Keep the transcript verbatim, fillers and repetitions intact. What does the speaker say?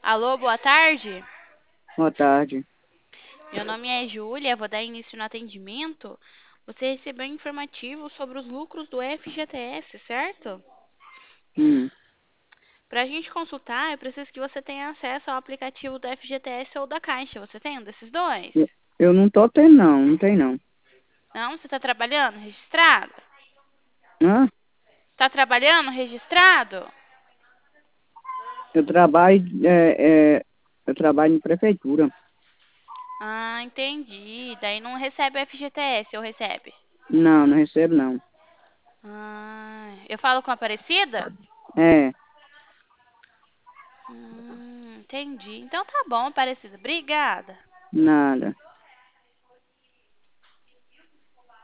Alô, boa tarde. Boa tarde. Meu nome é Júlia, vou dar início no atendimento. Você recebeu um informativo sobre os lucros do F G T S, certo? Hum. Para a gente consultar, eu preciso que você tenha acesso ao aplicativo do F G T S ou da Caixa. Você tem um desses dois? Eu eu não tô tendo, não. Não tem, não. Não? Você está trabalhando registrado? Hã? Está trabalhando registrado? Eu trabalho, é, é, eu trabalho em prefeitura. Ah, entendi. Daí não recebe F G T S ou recebe? Não, não recebo, não. Ah, eu falo com a Aparecida? É, Hum, entendi. Então tá bom, Aparecida. Obrigada. nada.